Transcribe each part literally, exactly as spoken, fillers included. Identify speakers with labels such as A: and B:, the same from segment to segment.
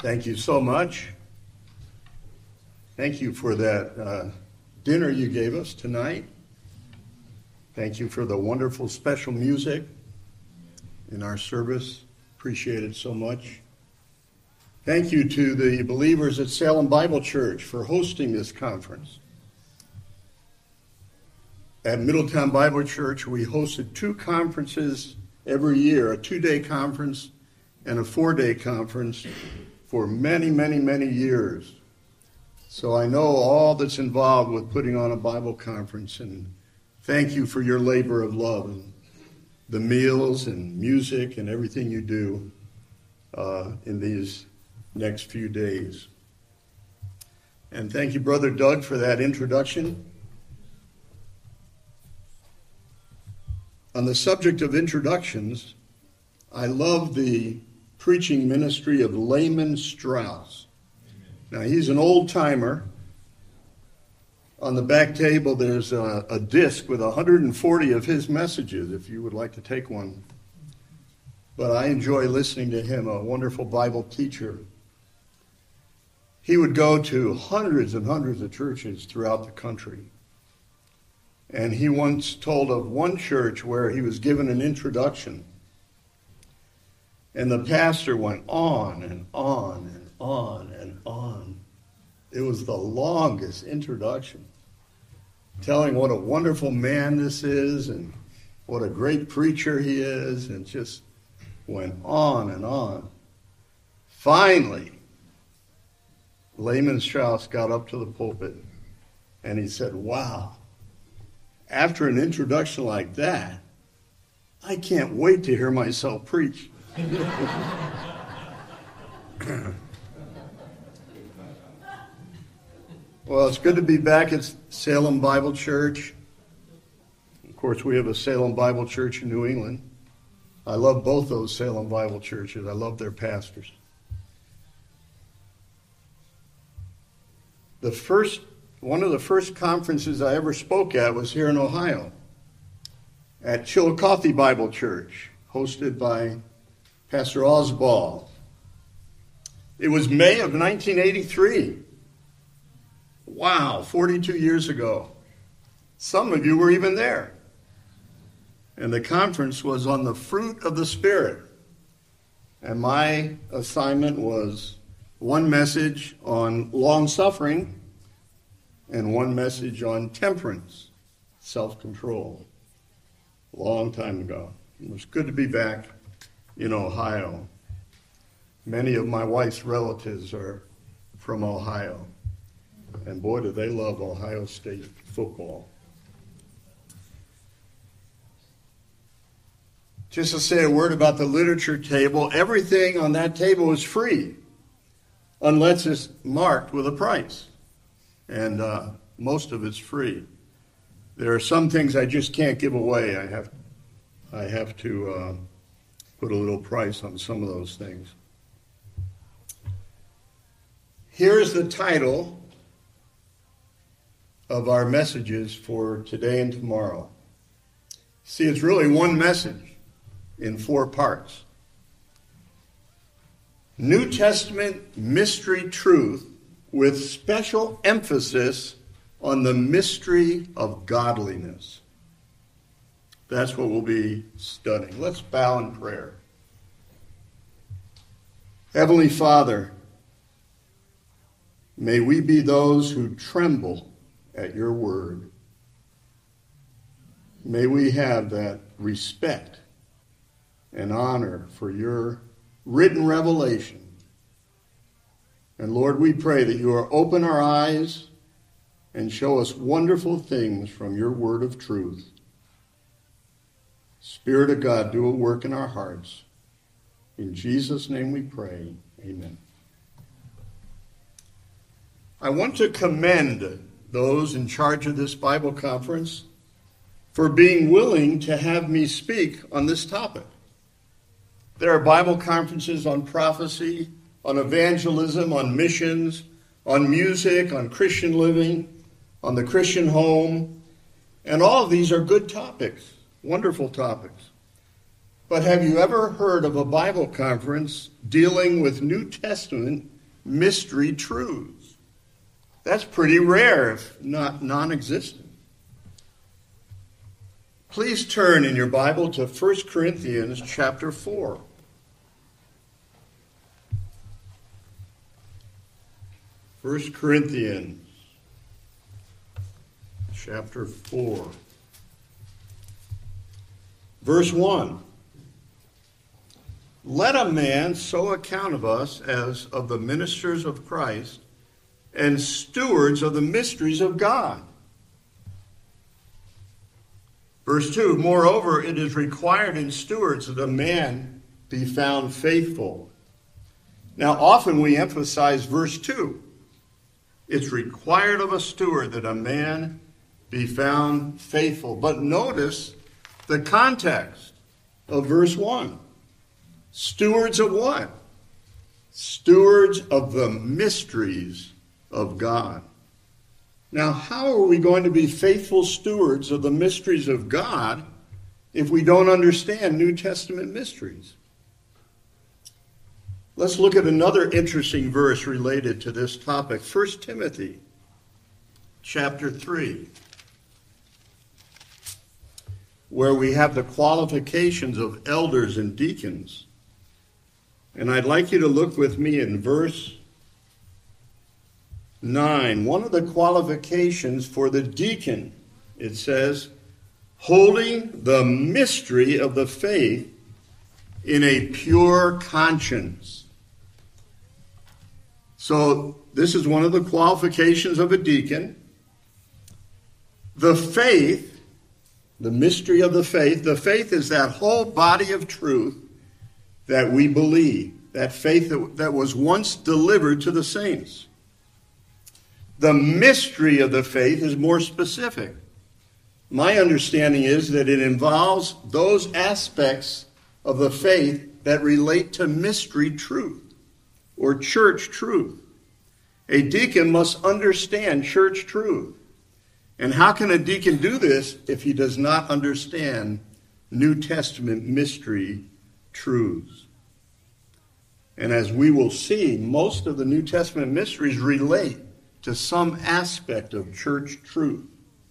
A: Thank you so much. Thank you for that uh, dinner you gave us tonight. Thank you for the wonderful special music in our service. Appreciate it so much. Thank you to the believers at Salem Bible Church for hosting this conference. At Middletown Bible Church, we hosted two conferences every year, a two-day conference and a four-day conference for many, many, many years. So I know all that's involved with putting on a Bible conference, and thank you for your labor of love and the meals and music and everything you do uh, in these next few days. And thank you, Brother Doug, for that introduction. On the subject of introductions, I love the preaching ministry of Lehman Strauss. Now, he's an old-timer. On the back table, there's a, a disc with one hundred forty of his messages, if you would like to take one. But I enjoy listening to him, a wonderful Bible teacher. He would go to hundreds and hundreds of churches throughout the country. And he once told of one church where he was given an introduction. And the pastor went on and on and on and on. It was the longest introduction, telling what a wonderful man this is and what a great preacher he is, and just went on and on. Finally, Lehman Strauss got up to the pulpit and he said, "Wow, after an introduction like that, I can't wait to hear myself preach." Well, it's good to be back at Salem Bible Church. Of course, we have a Salem Bible Church in New England. I love both those Salem Bible churches. I love their pastors. The first, one of the first conferences I ever spoke at was here in Ohio, at Chillicothe Bible Church, hosted by Pastor Osbald. It was May of nineteen eighty-three. Wow, forty-two years ago. Some of you were even there. And the conference was on the fruit of the Spirit. And my assignment was one message on long-suffering and one message on temperance, self-control. A long time ago. It was good to be back in Ohio. Many of my wife's relatives are from Ohio. And boy, do they love Ohio State football. Just to say a word about the literature table, everything on that table is free, unless it's marked with a price. And uh, most of it's free. There are some things I just can't give away. I have, I have to uh, put a little price on some of those things. Here's the title of our messages for today and tomorrow. See, it's really one message in four parts. New Testament mystery truth with special emphasis on the mystery of godliness. That's what we'll be studying. Let's bow in prayer. Heavenly Father, may we be those who tremble at your word. May we have that respect and honor for your written revelation. And Lord, we pray that you will open our eyes and show us wonderful things from your word of truth. Spirit of God, do a work in our hearts. In Jesus' name we pray. Amen. I want to commend those in charge of this Bible conference for being willing to have me speak on this topic. There are Bible conferences on prophecy, on evangelism, on missions, on music, on Christian living, on the Christian home, and all of these are good topics, wonderful topics. But have you ever heard of a Bible conference dealing with New Testament mystery truths. That's pretty rare, if not non-existent. Please turn in your Bible to First Corinthians chapter four. First Corinthians chapter four. Verse one. Let a man so account of us as of the ministers of Christ and stewards of the mysteries of God. Verse two, moreover, it is required in stewards that a man be found faithful. Now, often we emphasize verse two. It's required of a steward that a man be found faithful. But notice the context of verse one. Stewards of what? Stewards of the mysteries of God. Now, how are we going to be faithful stewards of the mysteries of God if we don't understand New Testament mysteries? Let's look at another interesting verse related to this topic. First Timothy chapter three, where we have the qualifications of elders and deacons. And I'd like you to look with me in verse nine. One of the qualifications for the deacon, it says, holding the mystery of the faith in a pure conscience. So this is one of the qualifications of a deacon. The faith, the mystery of the faith, the faith is that whole body of truth that we believe, that faith that, that was once delivered to the saints. The mystery of the faith is more specific. My understanding is that it involves those aspects of the faith that relate to mystery truth or church truth. A deacon must understand church truth. And how can a deacon do this if he does not understand New Testament mystery truths? And as we will see, most of the New Testament mysteries relate to some aspect of church truth.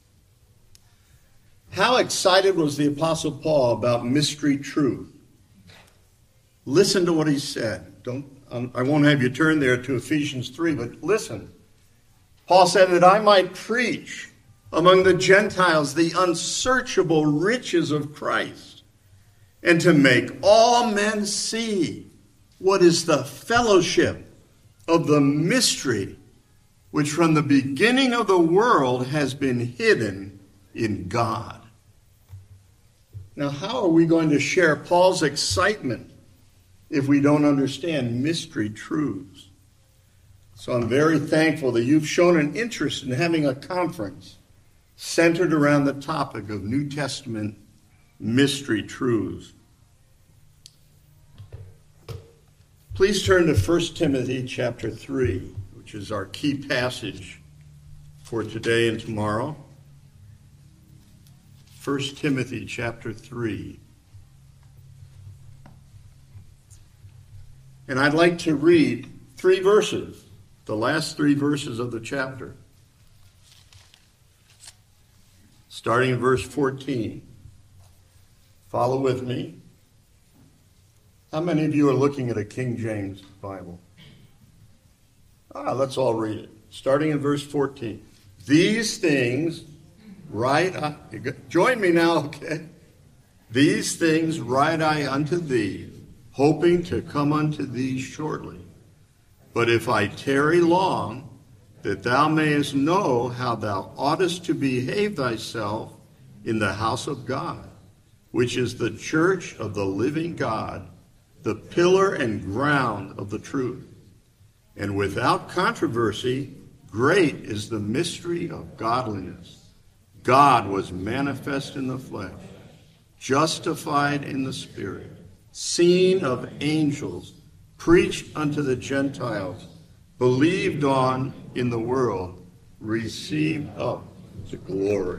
A: How excited was the Apostle Paul about mystery truth? Listen to what he said. Don't, I won't have you turn there to Ephesians three, but listen. Paul said that I might preach among the Gentiles the unsearchable riches of Christ, and to make all men see what is the fellowship of the mystery which from the beginning of the world has been hidden in God. Now, how are we going to share Paul's excitement if we don't understand mystery truths? So I'm very thankful that you've shown an interest in having a conference centered around the topic of New Testament mystery truths. Please turn to First Timothy chapter three, which is our key passage for today and tomorrow. First Timothy chapter three. And I'd like to read three verses, the last three verses of the chapter. Starting in verse fourteen. Follow with me. How many of you are looking at a King James Bible? Ah, let's all read it. Starting in verse fourteen. These things write I, join me now, okay? These things write I unto thee, hoping to come unto thee shortly. But if I tarry long, that thou mayest know how thou oughtest to behave thyself in the house of God, which is the church of the living God, the pillar and ground of the truth. And without controversy, great is the mystery of godliness. God was manifest in the flesh, justified in the spirit, seen of angels, preached unto the Gentiles, believed on in the world, received up to glory.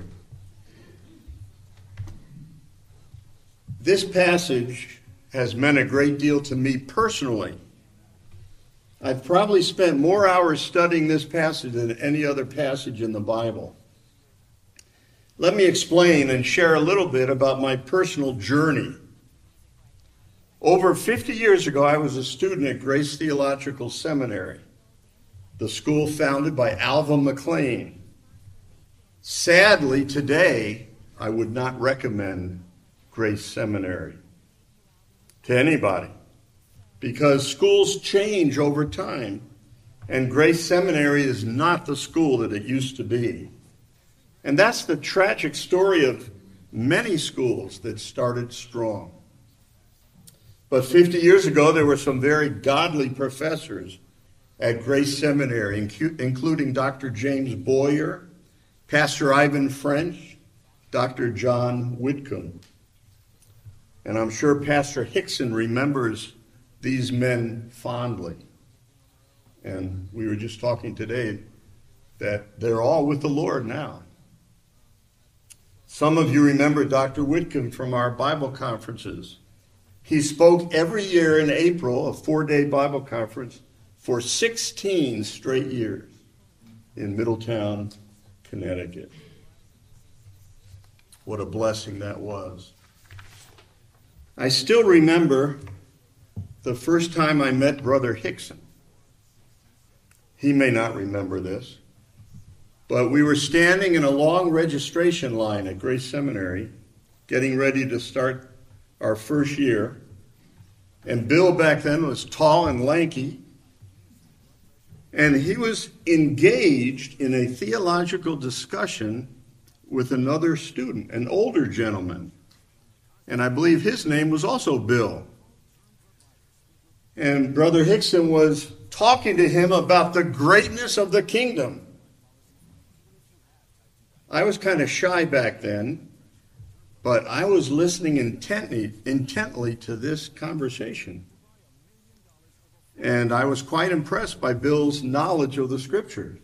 A: This passage has meant a great deal to me personally. I've probably spent more hours studying this passage than any other passage in the Bible. Let me explain and share a little bit about my personal journey. Over fifty years ago, I was a student at Grace Theological Seminary, the school founded by Alva McLean. Sadly, today, I would not recommend Grace Seminary to anybody, because schools change over time, and Grace Seminary is not the school that it used to be. And that's the tragic story of many schools that started strong. But fifty years ago, there were some very godly professors at Grace Seminary, including Doctor James Boyer, Pastor Ivan French, Doctor John Whitcomb. And I'm sure Pastor Hickson remembers these men fondly. And we were just talking today that they're all with the Lord now. Some of you remember Doctor Whitcomb from our Bible conferences. He spoke every year in April, a four-day Bible conference, for sixteen straight years in Middletown, Connecticut. What a blessing that was. I still remember the first time I met Brother Hickson. He may not remember this, but we were standing in a long registration line at Grace Seminary, getting ready to start our first year. And Bill back then was tall and lanky, and he was engaged in a theological discussion with another student, an older gentleman. And I believe his name was also Bill. And Brother Hickson was talking to him about the greatness of the kingdom. I was kind of shy back then, but I was listening intently, intently to this conversation. And I was quite impressed by Bill's knowledge of the Scriptures.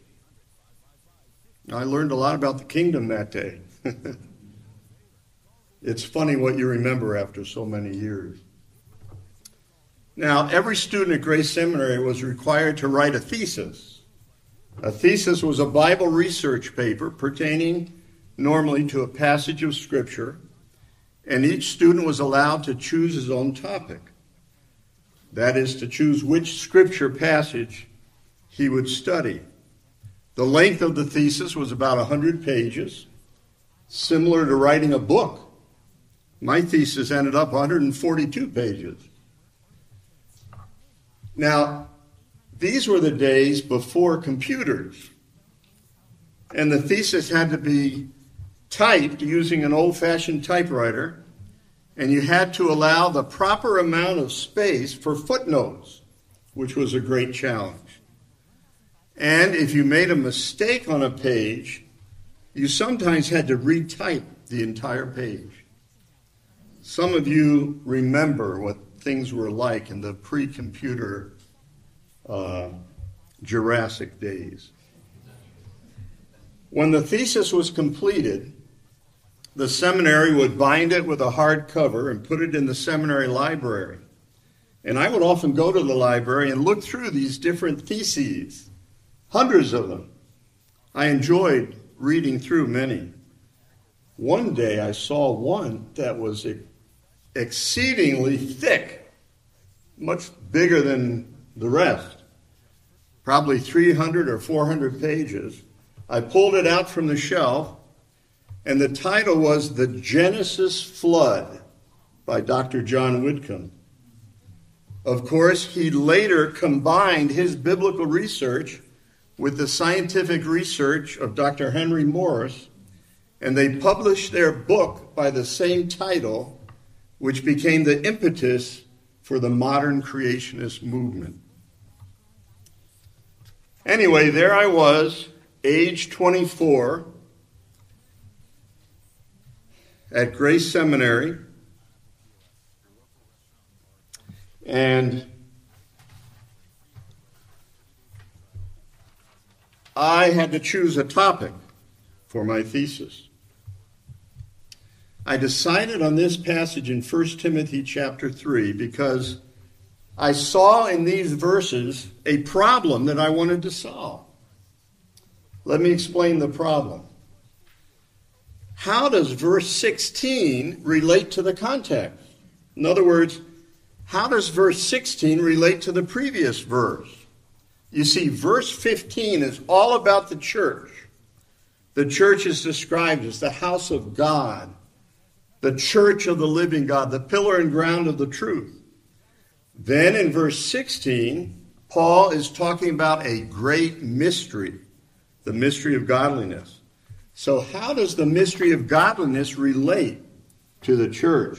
A: I learned a lot about the kingdom that day. It's funny what you remember after so many years. Now, every student at Grace Seminary was required to write a thesis. A thesis was a Bible research paper pertaining normally to a passage of Scripture, and each student was allowed to choose his own topic. That is, to choose which Scripture passage he would study. The length of the thesis was about one hundred pages, similar to writing a book. My thesis ended up one hundred forty-two pages. Now, these were the days before computers, and the thesis had to be typed using an old-fashioned typewriter, and you had to allow the proper amount of space for footnotes, which was a great challenge. And if you made a mistake on a page, you sometimes had to retype the entire page. Some of you remember what things were like in the pre-computer uh, Jurassic days. When the thesis was completed, the seminary would bind it with a hard cover and put it in the seminary library. And I would often go to the library and look through these different theses, hundreds of them. I enjoyed reading through many. One day I saw one that was exceedingly thick, much bigger than the rest, probably three hundred or four hundred pages. I pulled it out from the shelf, and the title was The Genesis Flood by Doctor John Whitcomb. Of course, he later combined his biblical research with the scientific research of Doctor Henry Morris, and they published their book by the same title, which became the impetus for the modern creationist movement. Anyway, there I was, age twenty-four, at Grace Seminary, and I had to choose a topic for my thesis. I decided on this passage in First Timothy chapter three because I saw in these verses a problem that I wanted to solve. Let me explain the problem. How does verse sixteen relate to the context? In other words, how does verse sixteen relate to the previous verse? You see, verse fifteen is all about the church. The church is described as the house of God, the church of the living God, the pillar and ground of the truth. Then in verse sixteen, Paul is talking about a great mystery, the mystery of godliness. So how does the mystery of godliness relate to the church?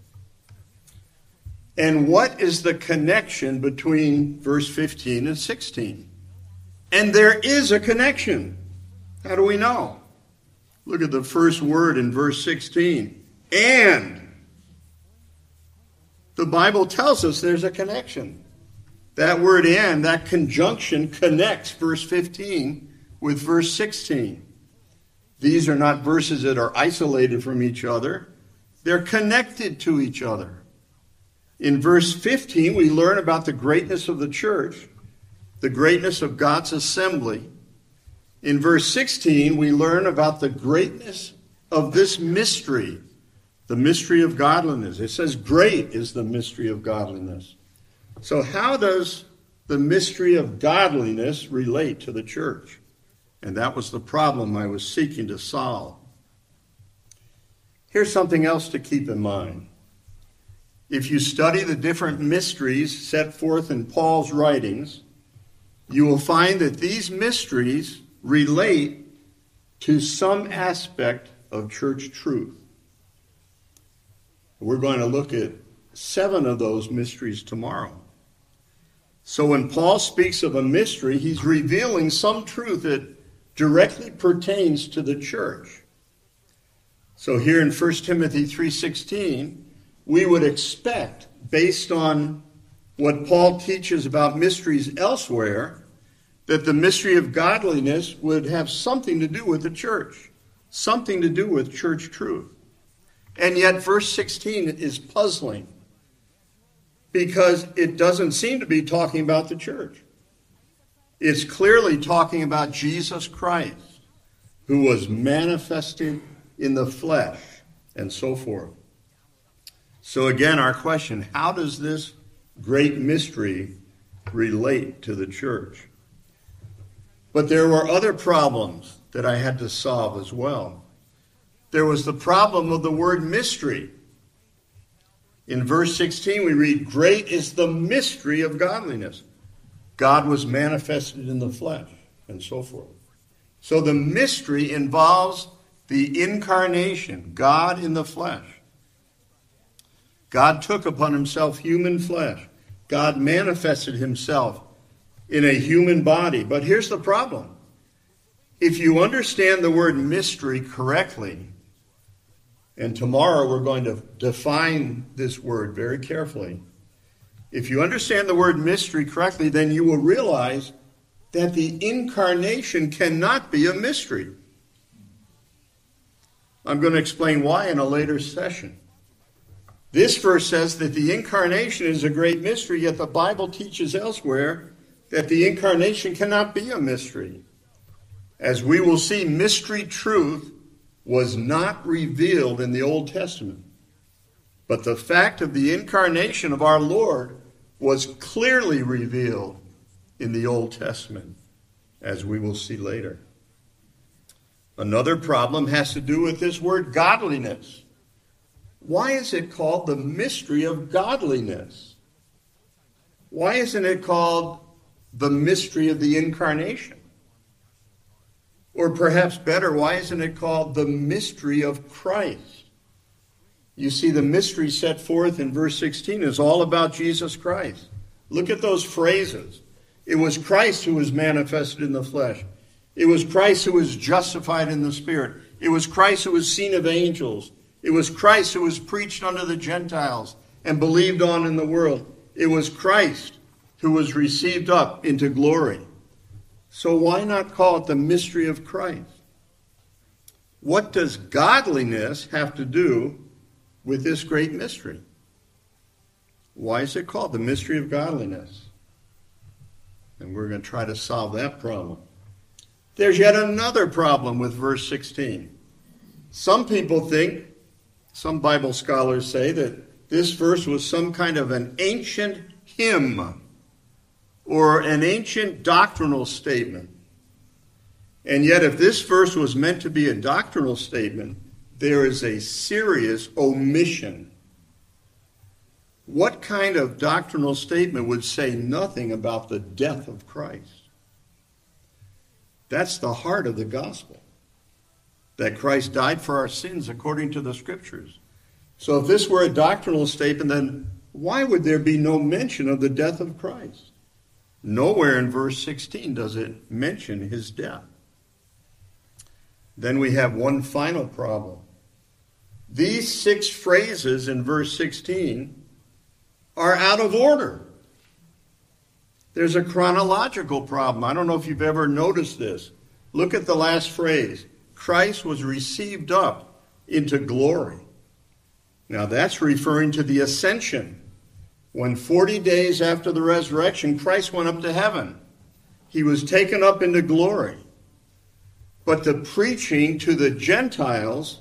A: And what is the connection between verse fifteen and sixteen? And there is a connection. How do we know? Look at the first word in verse sixteen. And. The Bible tells us there's a connection. That word and, that conjunction connects verse fifteen with verse sixteen. These are not verses that are isolated from each other. They're connected to each other. In verse fifteen, we learn about the greatness of the church, the greatness of God's assembly. In verse sixteen, we learn about the greatness of this mystery, the mystery of godliness. It says, great is the mystery of godliness. So how does the mystery of godliness relate to the church? And that was the problem I was seeking to solve. Here's something else to keep in mind. If you study the different mysteries set forth in Paul's writings, you will find that these mysteries relate to some aspect of church truth. We're going to look at seven of those mysteries tomorrow. So when Paul speaks of a mystery, he's revealing some truth that directly pertains to the church. So here in First Timothy three sixteen, we would expect, based on what Paul teaches about mysteries elsewhere, that the mystery of godliness would have something to do with the church, something to do with church truth. And yet verse sixteen is puzzling because it doesn't seem to be talking about the church. It's clearly talking about Jesus Christ, who was manifested in the flesh and so forth. So again, our question, how does this great mystery relate to the church? But there were other problems that I had to solve as well. There was the problem of the word mystery. In verse sixteen, we read, great is the mystery of godliness. God was manifested in the flesh, and so forth. So the mystery involves the incarnation, God in the flesh. God took upon himself human flesh. God manifested himself in a human body. But here's the problem. If you understand the word mystery correctly, and tomorrow we're going to define this word very carefully. If you understand the word mystery correctly, then you will realize that the incarnation cannot be a mystery. I'm going to explain why in a later session. This verse says that the incarnation is a great mystery, yet the Bible teaches elsewhere that the incarnation cannot be a mystery. As we will see, mystery truth was not revealed in the Old Testament. But the fact of the incarnation of our Lord was clearly revealed in the Old Testament, as we will see later. Another problem has to do with this word godliness. Why is it called the mystery of godliness? Why isn't it called the mystery of the incarnation? Or perhaps better, why isn't it called the mystery of Christ? You see, the mystery set forth in verse sixteen is all about Jesus Christ. Look at those phrases. It was Christ who was manifested in the flesh. It was Christ who was justified in the Spirit. It was Christ who was seen of angels. It was Christ who was preached unto the Gentiles and believed on in the world. It was Christ who was received up into glory. So why not call it the mystery of Christ? What does godliness have to do with this great mystery? Why is it called the mystery of godliness? And we're going to try to solve that problem. There's yet another problem with verse sixteen. Some people think, some Bible scholars say, that this verse was some kind of an ancient hymn or an ancient doctrinal statement. And yet, if this verse was meant to be a doctrinal statement, there is a serious omission. What kind of doctrinal statement would say nothing about the death of Christ? That's the heart of the gospel, that Christ died for our sins according to the Scriptures. So if this were a doctrinal statement, then why would there be no mention of the death of Christ? Nowhere in verse sixteen does it mention his death. Then we have one final problem. These six phrases in verse sixteen are out of order. There's a chronological problem. I don't know if you've ever noticed this. Look at the last phrase. Christ was received up into glory. Now that's referring to the ascension. When forty days after the resurrection, Christ went up to heaven. He was taken up into glory. But the preaching to the Gentiles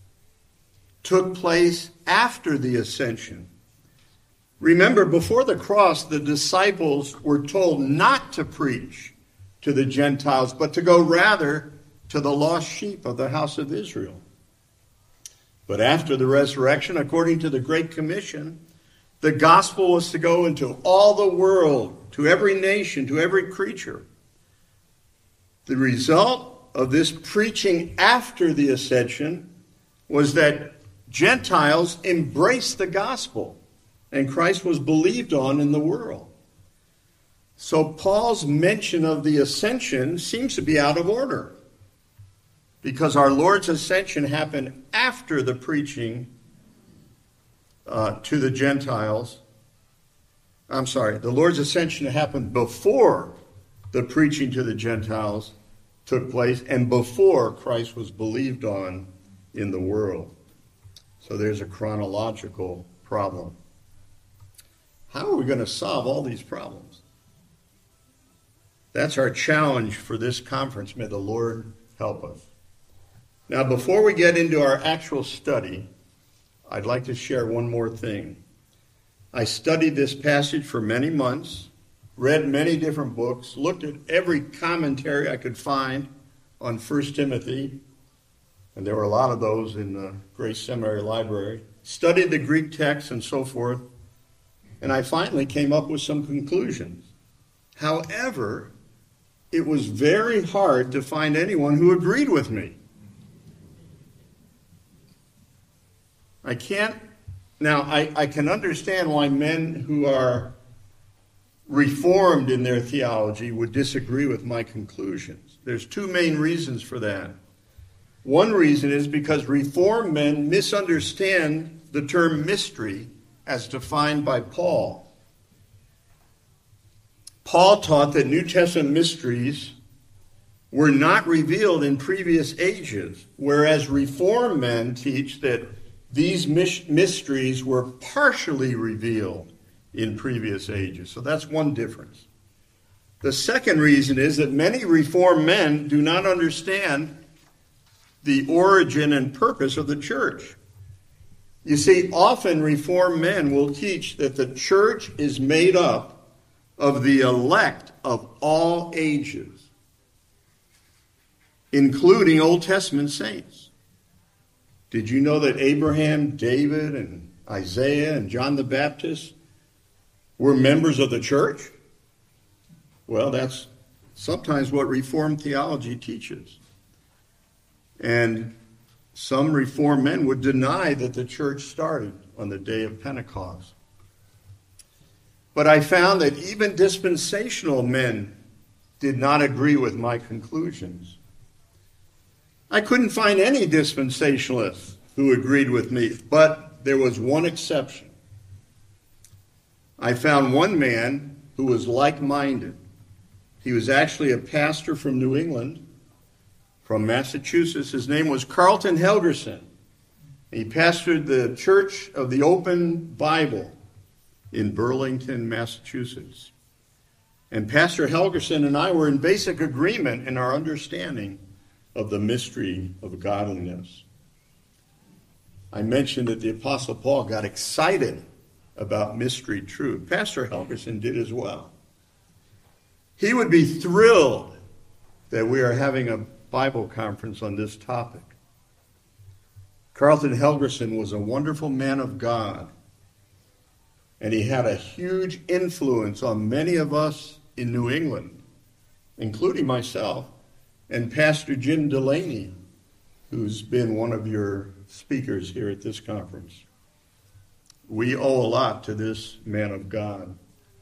A: took place after the ascension. Remember, before the cross, the disciples were told not to preach to the Gentiles, but to go rather to the lost sheep of the house of Israel. But after the resurrection, according to the Great Commission, the gospel was to go into all the world, to every nation, to every creature. The result of this preaching after the ascension was that Gentiles embraced the gospel, and Christ was believed on in the world. So Paul's mention of the ascension seems to be out of order, because our Lord's ascension happened after the preaching uh, to the Gentiles. I'm sorry, the Lord's ascension happened before the preaching to the Gentiles took place and before Christ was believed on in the world. So there's a chronological problem. How are we going to solve all these problems? That's our challenge for this conference. May the Lord help us. Now, before we get into our actual study, I'd like to share one more thing. I studied this passage for many months, read many different books, looked at every commentary I could find on First Timothy, and there were a lot of those in the Grace Seminary Library, studied the Greek text and so forth, and I finally came up with some conclusions. However, it was very hard to find anyone who agreed with me. I can't, now I, I can understand why men who are reformed in their theology would disagree with my conclusions. There's two main reasons for that. One reason is because reformed men misunderstand the term mystery as defined by Paul. Paul taught that New Testament mysteries were not revealed in previous ages, whereas reformed men teach that these mysteries were partially revealed in previous ages. So that's one difference. The second reason is that many reformed men do not understand the origin and purpose of the church. You see, often reformed men will teach that the church is made up of the elect of all ages, including Old Testament saints. Did you know that Abraham, David, and Isaiah, and John the Baptist were members of the church? Well, that's sometimes what Reformed theology teaches. And some Reformed men would deny that the church started on the day of Pentecost. But I found that even dispensational men did not agree with my conclusions. I couldn't find any dispensationalists who agreed with me, but there was one exception. I found one man who was like-minded. He was actually a pastor from New England, from Massachusetts. His name was Carlton Helgerson. He pastored the Church of the Open Bible in Burlington, Massachusetts. And Pastor Helgerson and I were in basic agreement in our understanding of the mystery of godliness. I mentioned that the Apostle Paul got excited about mystery truth. Pastor Helgerson did as well. He would be thrilled that we are having a Bible conference on this topic. Carlton Helgerson was a wonderful man of God, and he had a huge influence on many of us in New England, including myself and Pastor Jim Delaney, who's been one of your speakers here at this conference. We owe a lot to this man of God.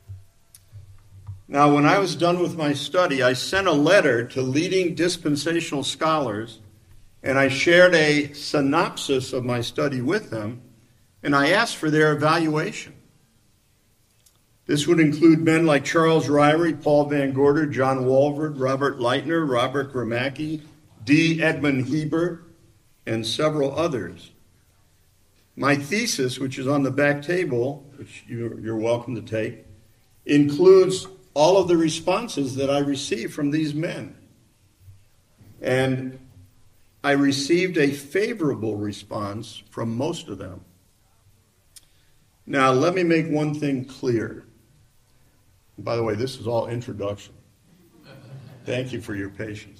A: Now, when I was done with my study, I sent a letter to leading dispensational scholars, and I shared a synopsis of my study with them, and I asked for their evaluation. This would include men like Charles Ryrie, Paul Van Gorder, John Walvoord, Robert Leitner, Robert Gramacki, D. Edmund Hebert, and several others. My thesis, which is on the back table, which you're, you're welcome to take, includes all of the responses that I received from these men. And I received a favorable response from most of them. Now, let me make one thing clear. By the way, this is all introduction. Thank you for your patience.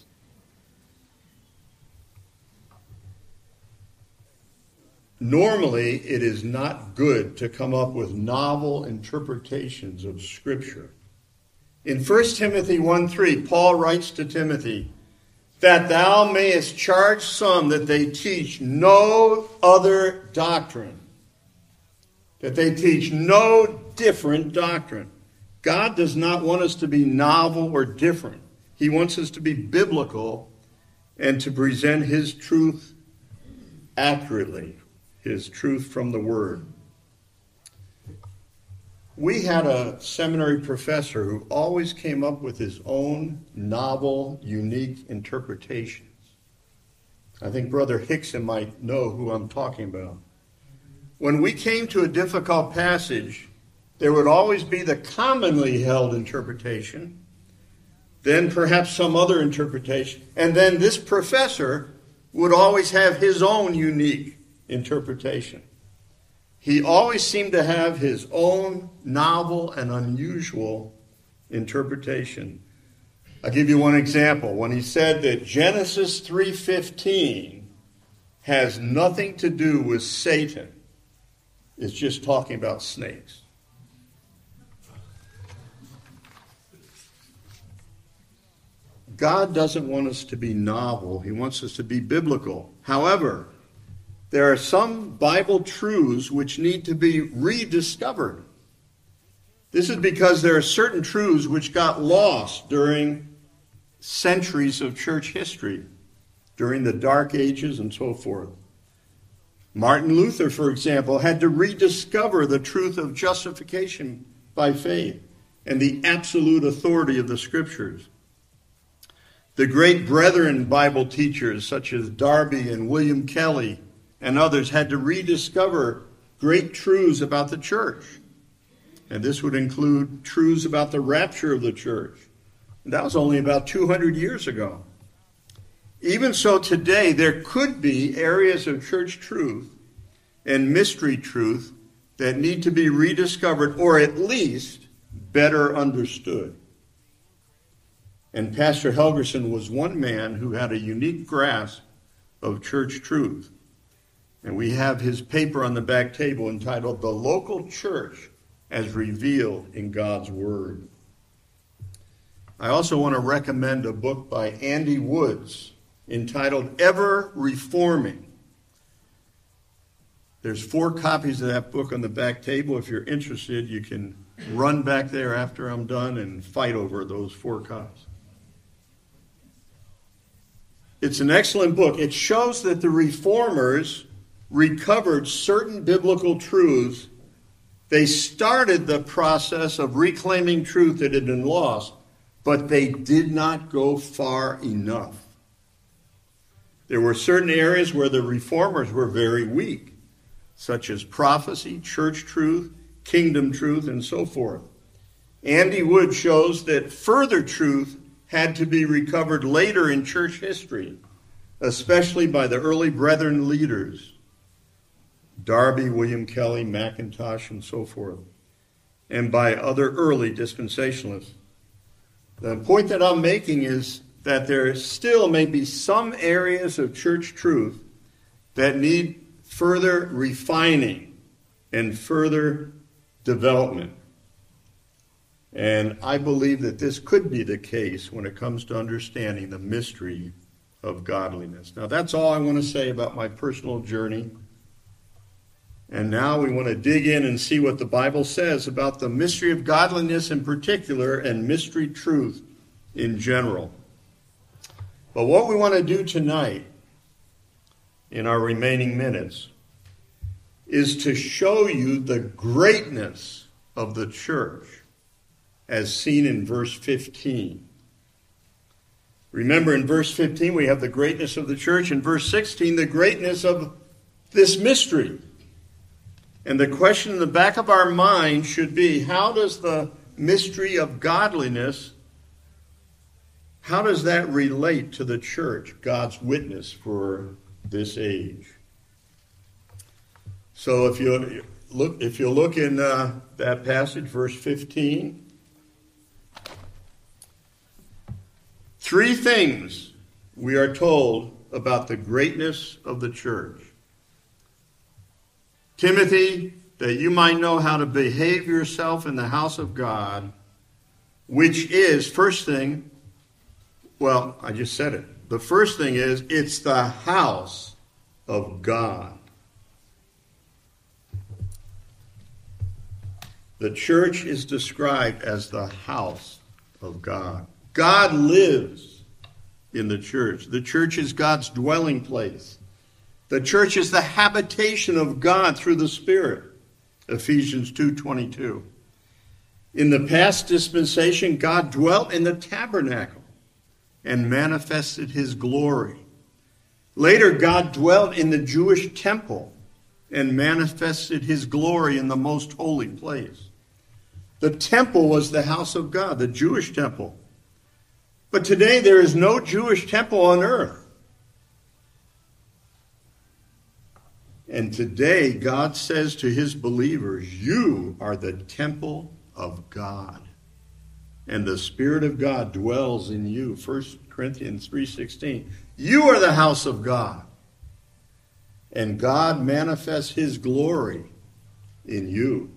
A: Normally, it is not good to come up with novel interpretations of Scripture. In First Timothy one three, Paul writes to Timothy, that thou mayest charge some that they teach no other doctrine, that they teach no different doctrine. God does not want us to be novel or different. He wants us to be biblical and to present his truth accurately, his truth from the Word. We had a seminary professor who always came up with his own novel, unique interpretations. I think Brother Hickson might know who I'm talking about. When we came to a difficult passage, there would always be the commonly held interpretation, then perhaps some other interpretation, and then this professor would always have his own unique interpretation. He always seemed to have his own novel and unusual interpretation. I'll give you one example. When he said that Genesis three fifteen has nothing to do with Satan, it's just talking about snakes. God doesn't want us to be novel. He wants us to be biblical. However, there are some Bible truths which need to be rediscovered. This is because there are certain truths which got lost during centuries of church history, during the Dark Ages and so forth. Martin Luther, for example, had to rediscover the truth of justification by faith and the absolute authority of the Scriptures. The great Brethren Bible teachers such as Darby and William Kelly and others had to rediscover great truths about the church. And this would include truths about the rapture of the church. And that was only about two hundred years ago. Even so, today, there could be areas of church truth and mystery truth that need to be rediscovered or at least better understood. And Pastor Helgerson was one man who had a unique grasp of church truth. And we have his paper on the back table entitled The Local Church as Revealed in God's Word. I also want to recommend a book by Andy Woods entitled Ever Reforming. There's four copies of that book on the back table. If you're interested, you can run back there after I'm done and fight over those four copies. It's an excellent book. It shows that the reformers recovered certain biblical truths. They started the process of reclaiming truth that had been lost, but they did not go far enough. There were certain areas where the reformers were very weak, such as prophecy, church truth, kingdom truth, and so forth. Andy Wood shows that further truth had to be recovered later in church history, especially by the early Brethren leaders, Darby, William Kelly, McIntosh, and so forth, and by other early dispensationalists. The point that I'm making is that there still may be some areas of church truth that need further refining and further development. And I believe that this could be the case when it comes to understanding the mystery of godliness. Now, that's all I want to say about my personal journey. And now we want to dig in and see what the Bible says about the mystery of godliness in particular and mystery truth in general. But what we want to do tonight in our remaining minutes is to show you the greatness of the church as seen in verse fifteen. Remember, in verse fifteen, we have the greatness of the church. In verse sixteen, the greatness of this mystery. And the question in the back of our mind should be, how does the mystery of godliness, how does that relate to the church, God's witness for this age? So if you look, if you look in uh, that passage, verse fifteen, three things we are told about the greatness of the church. Timothy, that you might know how to behave yourself in the house of God, which is, first thing, well, I just said it. The first thing is, it's the house of God. The church is described as the house of God. God lives in the church. The church is God's dwelling place. The church is the habitation of God through the Spirit. Ephesians two twenty-two. In the past dispensation, God dwelt in the tabernacle and manifested his glory. Later, God dwelt in the Jewish temple and manifested his glory in the most holy place. The temple was the house of God, the Jewish temple. But today there is no Jewish temple on earth. And today God says to his believers, you are the temple of God. And the Spirit of God dwells in you. First Corinthians three sixteen. You are the house of God. And God manifests his glory in you.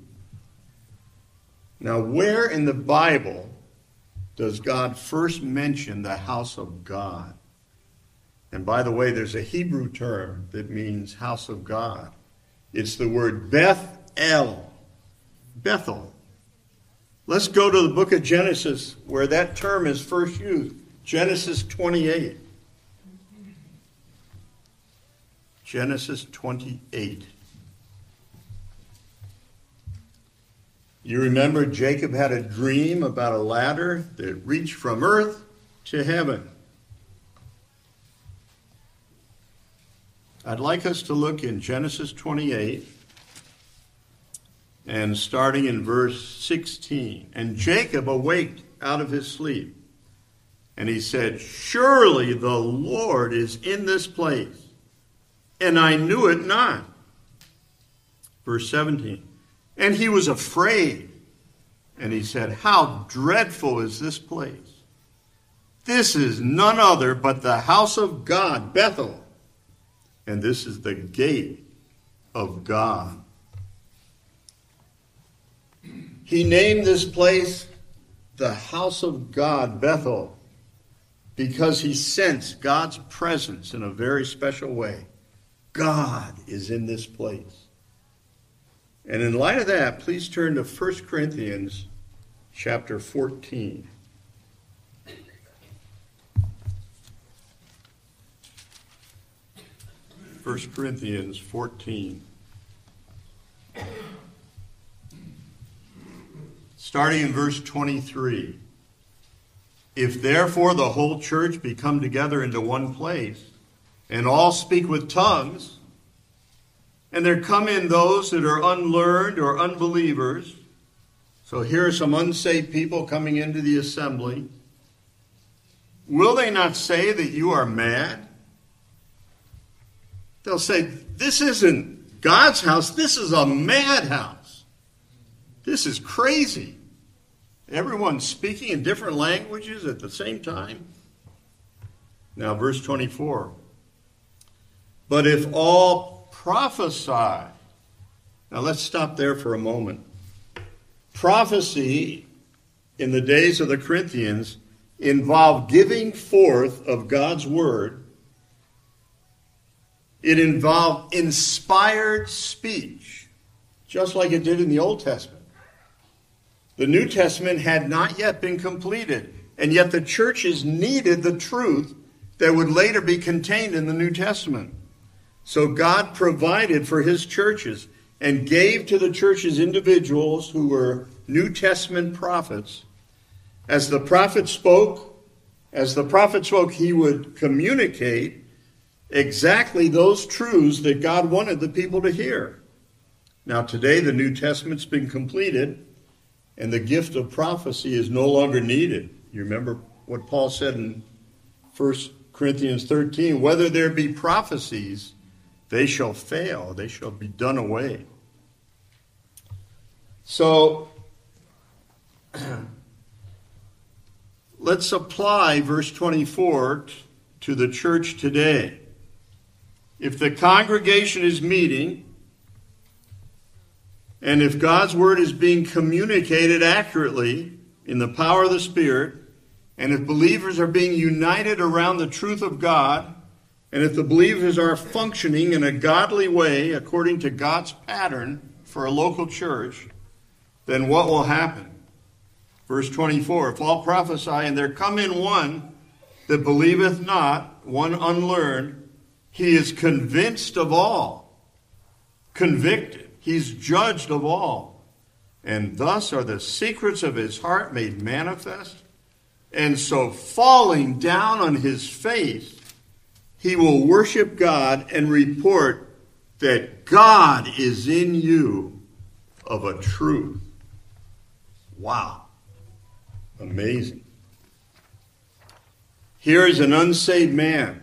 A: Now, where in the Bible does God first mention the house of God? And by the way, there's a Hebrew term that means house of God. It's the word Beth-El. Bethel. Let's go to the book of Genesis where that term is first used. Genesis twenty-eight. Genesis twenty-eight. You remember Jacob had a dream about a ladder that reached from earth to heaven. I'd like us to look in Genesis twenty-eight and starting in verse sixteen. And Jacob awaked out of his sleep, and he said, surely the Lord is in this place, and I knew it not. Verse seventeen. And he was afraid, and he said, how dreadful is this place? This is none other but the house of God, Bethel. And this is the gate of God. He named this place the house of God, Bethel, because he sensed God's presence in a very special way. God is in this place. And in light of that, please turn to First Corinthians chapter fourteen. First Corinthians fourteen. Starting in verse twenty-three. If therefore the whole church be come together into one place, and all speak with tongues, and there come in those that are unlearned or unbelievers. So here are some unsaved people coming into the assembly. Will they not say that you are mad? They'll say, this isn't God's house, this is a madhouse. This is crazy. Everyone's speaking in different languages at the same time. Now, verse twenty-four. But if all prophesy. Now, let's stop there for a moment. Prophecy in the days of the Corinthians involved giving forth of God's word. It involved inspired speech, just like it did in the Old Testament. The New Testament had not yet been completed, and yet the churches needed the truth that would later be contained in the New Testament. So God provided for his churches and gave to the churches individuals who were New Testament prophets. As the prophet spoke, as the prophet spoke, he would communicate exactly those truths that God wanted the people to hear. Now today the New Testament's been completed, and the gift of prophecy is no longer needed. You remember what Paul said in First Corinthians thirteen, whether there be prophecies, they shall fail, they shall be done away. So, let's apply verse twenty-four to the church today. If the congregation is meeting, and if God's word is being communicated accurately in the power of the Spirit, and if believers are being united around the truth of God, and if the believers are functioning in a godly way according to God's pattern for a local church, then what will happen? Verse twenty-four, if all prophesy, and there come in one that believeth not, one unlearned, he is convinced of all, convicted. He's judged of all. And thus are the secrets of his heart made manifest. And so falling down on his face, he will worship God and report that God is in you of a truth. Wow. Amazing. Here is an unsaved man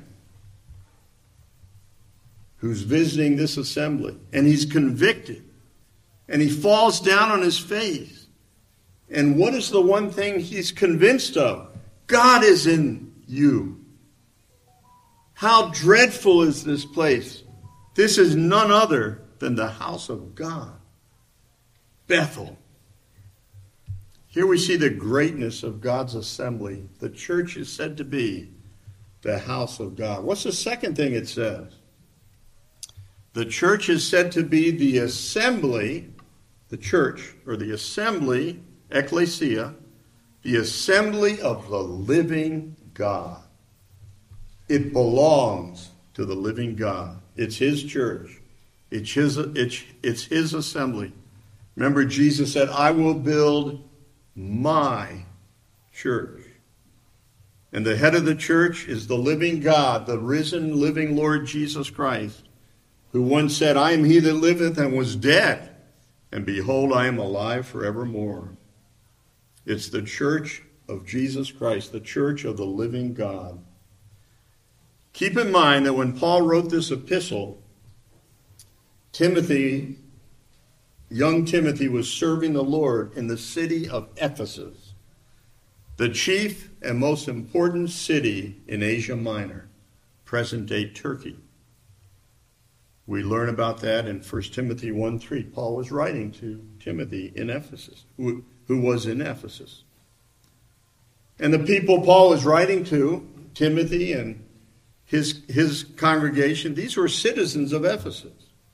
A: who's visiting this assembly, and he's convicted, and he falls down on his face. And what is the one thing he's convinced of? God is in you. How dreadful is this place? This is none other than the house of God. Bethel. Here we see the greatness of God's assembly. The church is said to be the house of God. What's the second thing it says? The church is said to be the assembly, the church, or the assembly, ecclesia, the assembly of the living God. It belongs to the living God. It's his church. It's his, it's, it's his assembly. Remember, Jesus said, I will build my church. And the head of the church is the living God, the risen, living Lord Jesus Christ, who once said, I am he that liveth and was dead, and behold, I am alive forevermore. It's the church of Jesus Christ, the church of the living God. Keep in mind that when Paul wrote this epistle, Timothy, young Timothy, was serving the Lord in the city of Ephesus, the chief and most important city in Asia Minor, present-day Turkey. We learn about that in First Timothy one three. Paul was writing to Timothy in Ephesus, who, who was in Ephesus. And the people Paul was writing to, Timothy and his, his congregation, these were citizens of Ephesus.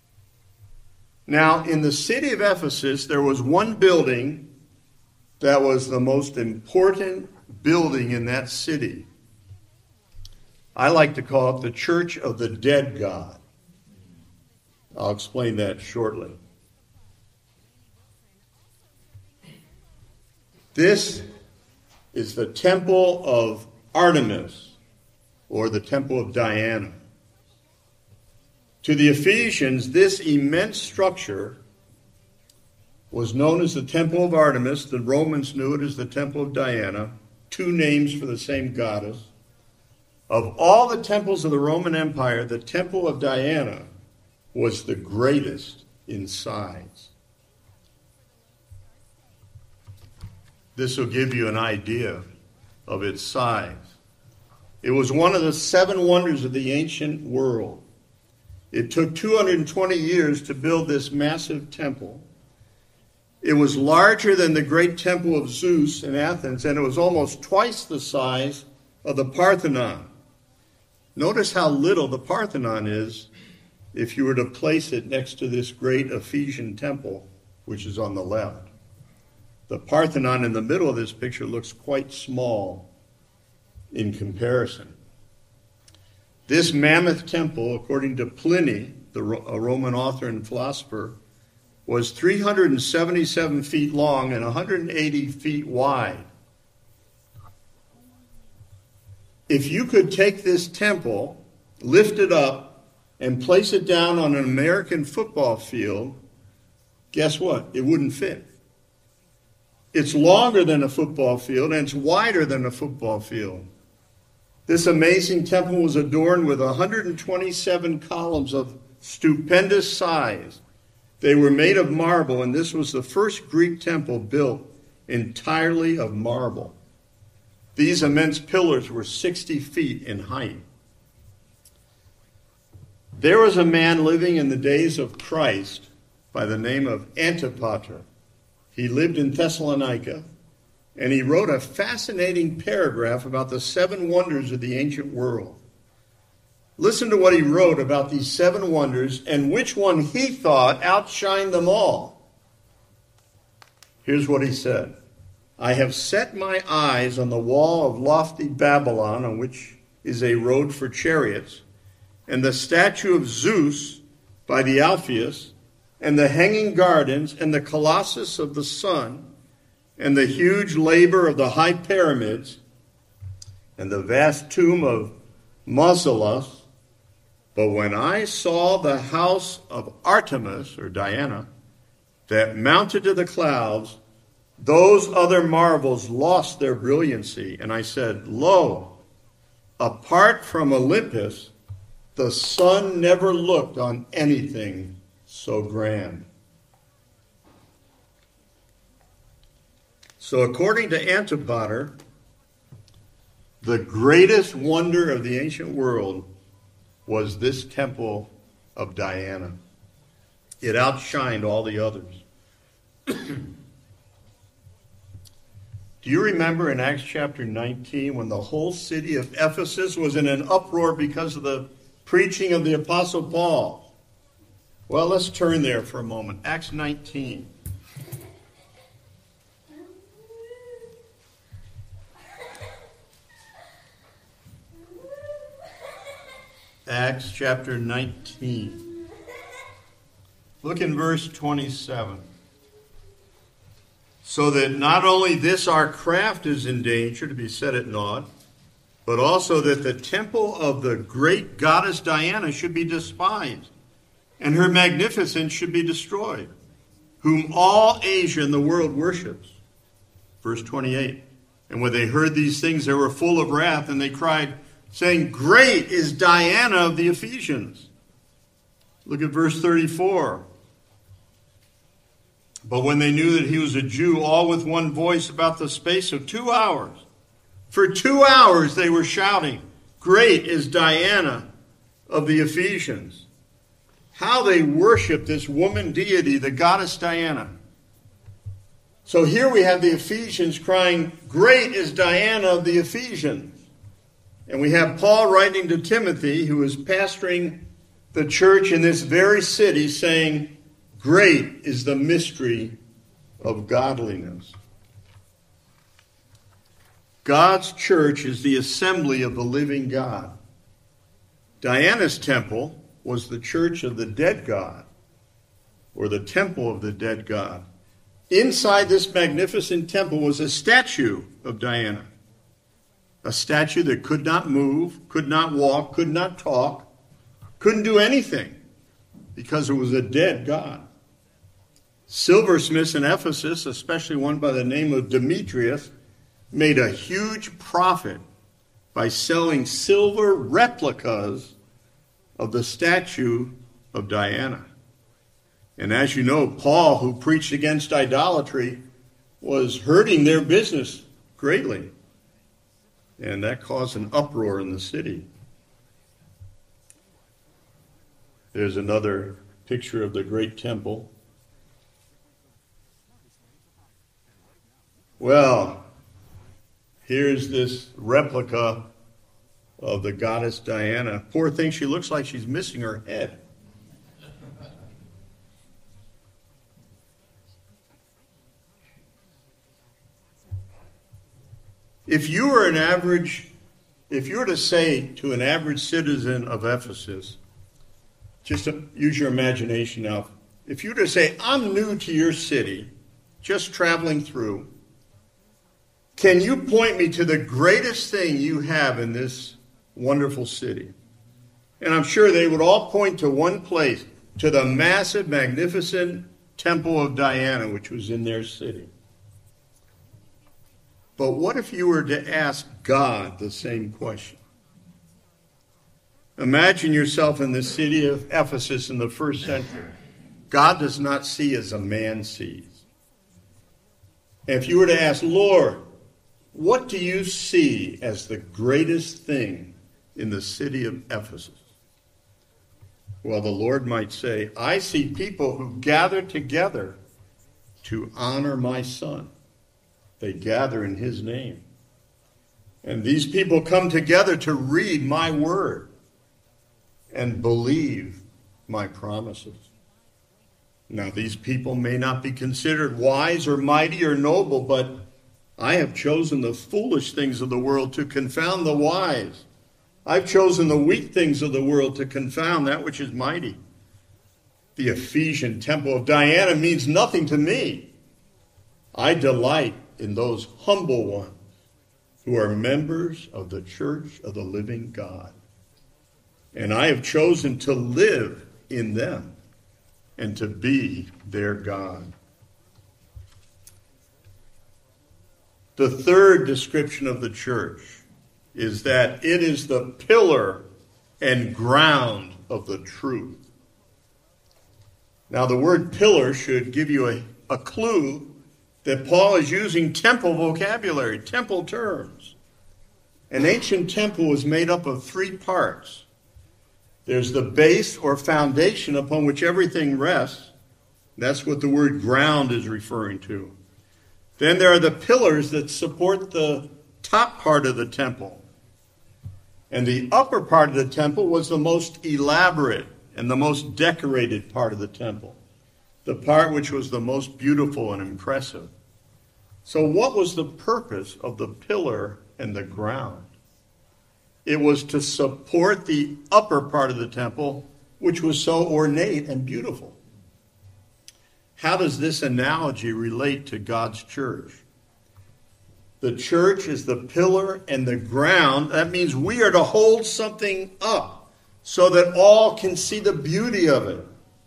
A: Now, in the city of Ephesus, there was one building that was the most important building in that city. I like to call it the Church of the Dead God. I'll explain that shortly. This is the temple of Artemis, or the temple of Diana. To the Ephesians, this immense structure was known as the Temple of Artemis. The Romans knew it as the Temple of Diana, two names for the same goddess. Of all the temples of the Roman Empire, the Temple of Diana was the greatest in size. This will give you an idea of its size. It was one of the seven wonders of the ancient world. It took two hundred twenty years to build this massive temple. It was larger than the great temple of Zeus in Athens, and it was almost twice the size of the Parthenon. Notice how little the Parthenon is if you were to place it next to this great Ephesian temple, which is on the left. The Parthenon in the middle of this picture looks quite small in comparison. This mammoth temple, according to Pliny, the a Roman author and philosopher, was three hundred seventy-seven feet long and one hundred eighty feet wide. If you could take this temple, lift it up, and place it down on an American football field, guess what? It wouldn't fit. It's longer than a football field, and it's wider than a football field. This amazing temple was adorned with one hundred twenty-seven columns of stupendous size. They were made of marble, and this was the first Greek temple built entirely of marble. These immense pillars were sixty feet in height. There was a man living in the days of Christ by the name of Antipater. He lived in Thessalonica, and he wrote a fascinating paragraph about the seven wonders of the ancient world. Listen to what he wrote about these seven wonders and which one he thought outshined them all. Here's what he said. I have set my eyes on the wall of lofty Babylon, on which is a road for chariots, and the statue of Zeus by the Alpheus, and the hanging gardens, and the colossus of the sun, and the huge labor of the high pyramids, and the vast tomb of Mausolus. But when I saw the house of Artemis, or Diana, that mounted to the clouds, those other marvels lost their brilliancy. And I said, lo, apart from Olympus, the sun never looked on anything so grand. So according to Antipater, the greatest wonder of the ancient world was this temple of Diana. It outshined all the others. Do you remember in Acts chapter nineteen when the whole city of Ephesus was in an uproar because of the preaching of the Apostle Paul? Well, let's turn there for a moment. Acts nineteen. Acts chapter nineteen. Look in verse twenty-seven. So that not only this our craft is in danger to be set at naught, but also that the temple of the great goddess Diana should be despised, and her magnificence should be destroyed, whom all Asia and the world worships. Verse twenty-eight. And when they heard these things, they were full of wrath, and they cried, saying, great is Diana of the Ephesians. Look at verse thirty-four. But when they knew that he was a Jew, all with one voice about the space of two hours, for two hours they were shouting, great is Diana of the Ephesians. How they worship this woman deity, the goddess Diana. So here we have the Ephesians crying, great is Diana of the Ephesians. And we have Paul writing to Timothy, who is pastoring the church in this very city, saying, great is the mystery of godliness. God's church is the assembly of the living God. Diana's temple was the church of the dead god, or the temple of the dead god. Inside this magnificent temple was a statue of Diana. A statue that could not move, could not walk, could not talk, couldn't do anything. because it was a dead god. Silversmiths in Ephesus, especially one by the name of Demetrius, made a huge profit by selling silver replicas of the statue of Diana. And as you know, Paul, who preached against idolatry, was hurting their business greatly. And that caused an uproar in the city. There's another picture of the great temple. Well, here's this replica of the goddess Diana. Poor thing, she looks like she's missing her head. If you were an average, if you were to say to an average citizen of Ephesus, just to use your imagination now, if you were to say, I'm new to your city, just traveling through, can you point me to the greatest thing you have in this wonderful city? And I'm sure they would all point to one place, to the massive, magnificent Temple of Diana, which was in their city. But what if you were to ask God the same question? Imagine yourself in the city of Ephesus in the first century. God does not see as a man sees. And if you were to ask, Lord, what do you see as the greatest thing in the city of Ephesus? Well, the Lord might say, I see people who gather together to honor my Son. They gather in his name. And these people come together to read my word and believe my promises. Now, these people may not be considered wise or mighty or noble, but I have chosen the foolish things of the world to confound the wise. I've chosen the weak things of the world to confound that which is mighty. The Ephesian temple of Diana means nothing to me. I delight in those humble ones who are members of the church of the living God. And I have chosen to live in them and to be their God. The third description of the church is that it is the pillar and ground of the truth. Now, the word pillar should give you a, a clue that Paul is using temple vocabulary, temple terms. An ancient temple was made up of three parts. There's the base or foundation upon which everything rests. That's what the word ground is referring to. Then there are the pillars that support the top part of the temple. And the upper part of the temple was the most elaborate and the most decorated part of the temple. The part which was the most beautiful and impressive. So what was the purpose of the pillar and the ground? It was to support the upper part of the temple, which was so ornate and beautiful. How does this analogy relate to God's church? The church is the pillar and the ground. That means we are to hold something up so that all can see the beauty of it.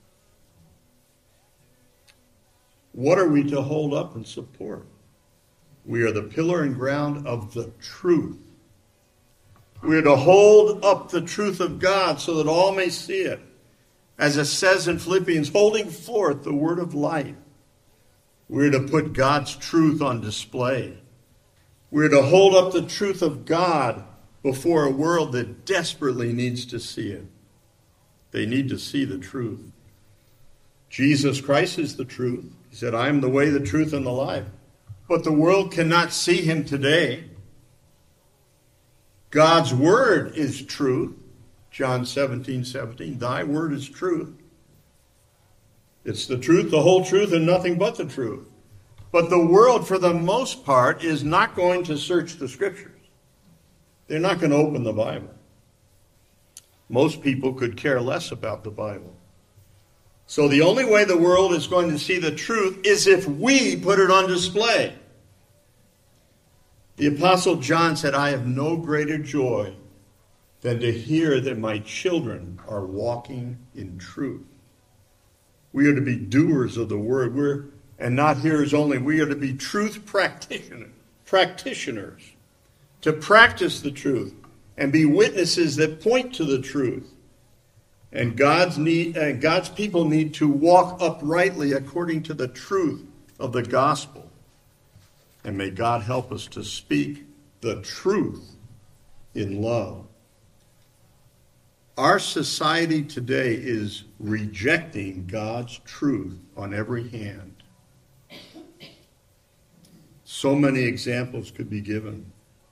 A: What are we to hold up and support? We are the pillar and ground of the truth. We are to hold up the truth of God so that all may see it. As it says in Philippians, holding forth the word of light. We're to put God's truth on display. We're to hold up the truth of God before a world that desperately needs to see it. They need to see the truth. Jesus Christ is the truth. He said, I am the way, the truth, and the life. But the world cannot see him today. God's word is truth. John seventeen seventeen, thy word is truth. It's the truth, the whole truth, and nothing but the truth. But the world, for the most part, is not going to search the scriptures. They're not going to open the Bible. Most people could care less about the Bible. So the only way the world is going to see the truth is if we put it on display. The Apostle John said, I have no greater joy than to hear that my children are walking in truth. We are to be doers of the word. We're and not hearers only. We are to be truth practitioner, practitioners, to practice the truth and be witnesses that point to the truth. And God's need, uh, God's people need to walk uprightly according to the truth of the gospel. And may God help us to speak the truth in love. Our society today is rejecting God's truth on every hand. So many examples could be given.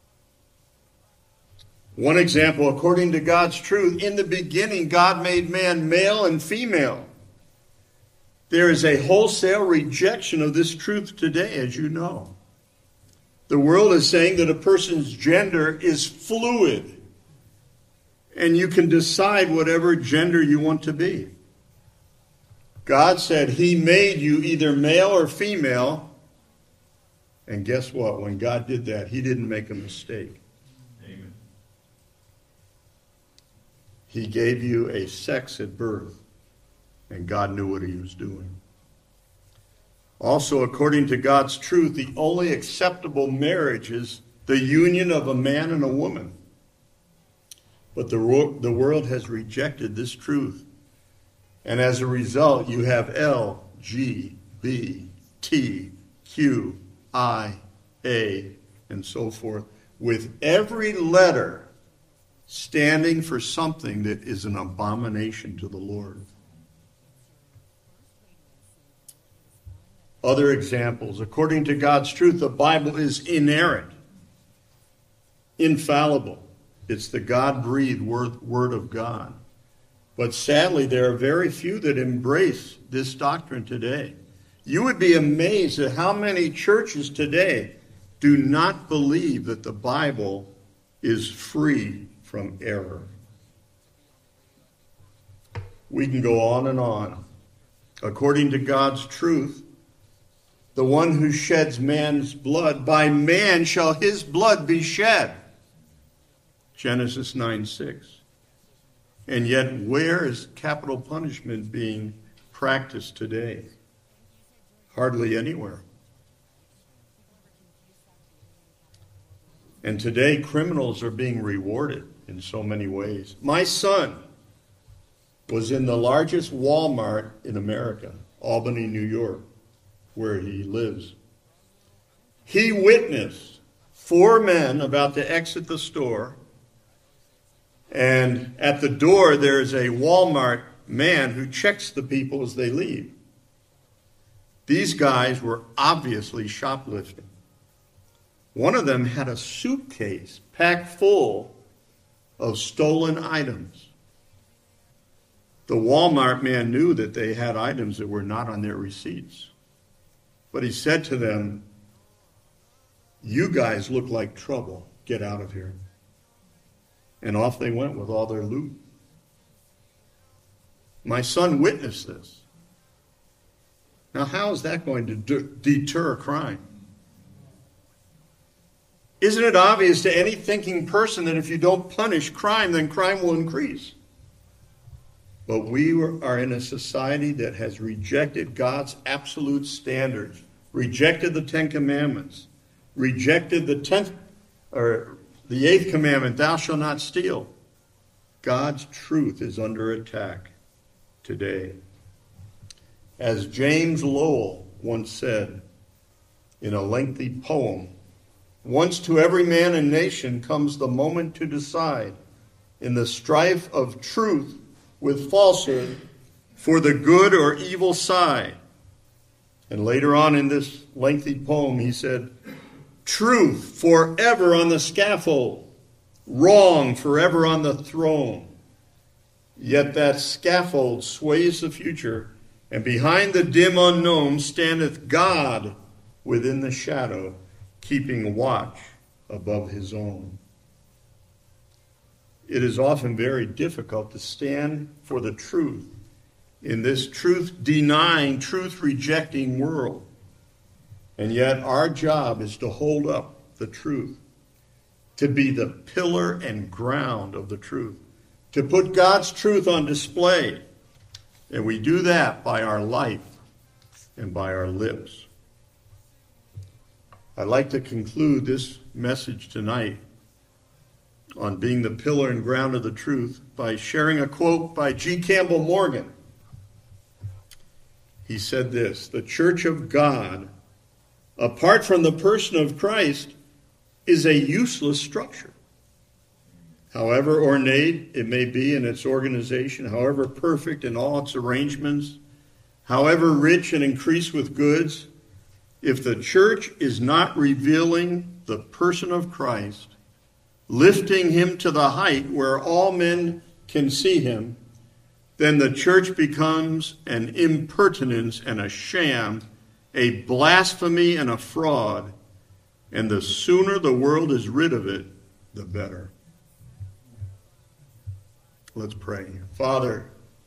A: One example, according to God's truth, in the beginning, God made man male and female. There is a wholesale rejection of this truth today, as you know. The world is saying that a person's gender is fluid, and you can decide whatever gender you want to be. God said he made you either male or female. And guess what? When God did that, he didn't make a mistake. Amen. He gave you a sex at birth, and God knew what he was doing. Also, according to God's truth, the only acceptable marriage is the union of a man and a woman. But the, the world has rejected this truth. And as a result, you have L, G, B, T, Q, I, A, and so forth, with every letter standing for something that is an abomination to the Lord. Other examples. According to God's truth, the Bible is inerrant, infallible. It's the God-breathed word, word of God. But sadly, there are very few that embrace this doctrine today. You would be amazed at how many churches today do not believe that the Bible is free from error. We can go on and on. According to God's truth, the one who sheds man's blood, by man shall his blood be shed. Genesis nine six. And yet, where is capital punishment being practiced today? Hardly anywhere. And today, criminals are being rewarded in so many ways. My son was in the largest Walmart in America, Albany, New York, where he lives. He witnessed four men about to exit the store, and at the door there is a Walmart man who checks the people as they leave. These guys were obviously shoplifting. One of them had a suitcase packed full of stolen items. The Walmart man knew that they had items that were not on their receipts. But he said to them, "You guys look like trouble. Get out of here." And off they went with all their loot. My son witnessed this. Now, how is that going to de- deter crime? Isn't it obvious to any thinking person that if you don't punish crime, then crime will increase? But we are in a society that has rejected God's absolute standards, rejected the Ten Commandments, rejected the tenth or the eighth commandment, "Thou shalt not steal." God's truth is under attack today. As James Lowell once said in a lengthy poem, "Once to every man and nation comes the moment to decide in the strife of truth with falsehood for the good or evil side." And later on in this lengthy poem, he said, "Truth forever on the scaffold, wrong forever on the throne. Yet that scaffold sways the future, and behind the dim unknown standeth God within the shadow, keeping watch above his own." It is often very difficult to stand for the truth in this truth-denying, truth-rejecting world. And yet our job is to hold up the truth, to be the pillar and ground of the truth, to put God's truth on display. And we do that by our life and by our lips. I'd like to conclude this message tonight on being the pillar and ground of the truth by sharing a quote by G. Campbell Morgan. He said this: "The Church of God, apart from the person of Christ, is a useless structure. However ornate it may be in its organization, however perfect in all its arrangements, however rich and increased with goods, if the church is not revealing the person of Christ, lifting him to the height where all men can see him, then the church becomes an impertinence and a sham, a blasphemy and a fraud, and the sooner the world is rid of it, the better." Let's pray. Father,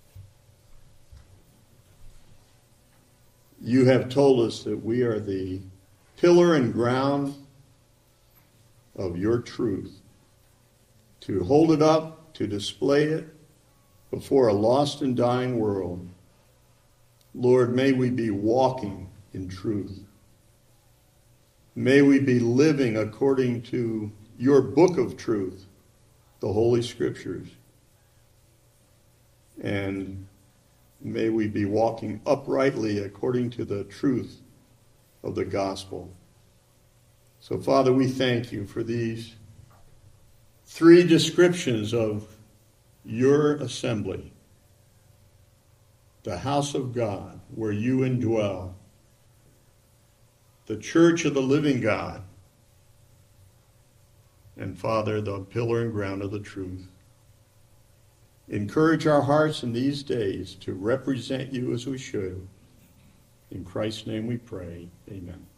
A: you have told us that we are the pillar and ground of your truth, to hold it up, to display it before a lost and dying world. Lord, may we be walking in truth. May we be living according to your book of truth, the Holy Scriptures. And may we be walking uprightly according to the truth of the gospel. So, Father, we thank you for these three descriptions of your assembly, the house of God where you indwell, the church of the living God, and Father, the pillar and ground of the truth. Encourage our hearts in these days to represent you as we should. In Christ's name we pray. Amen.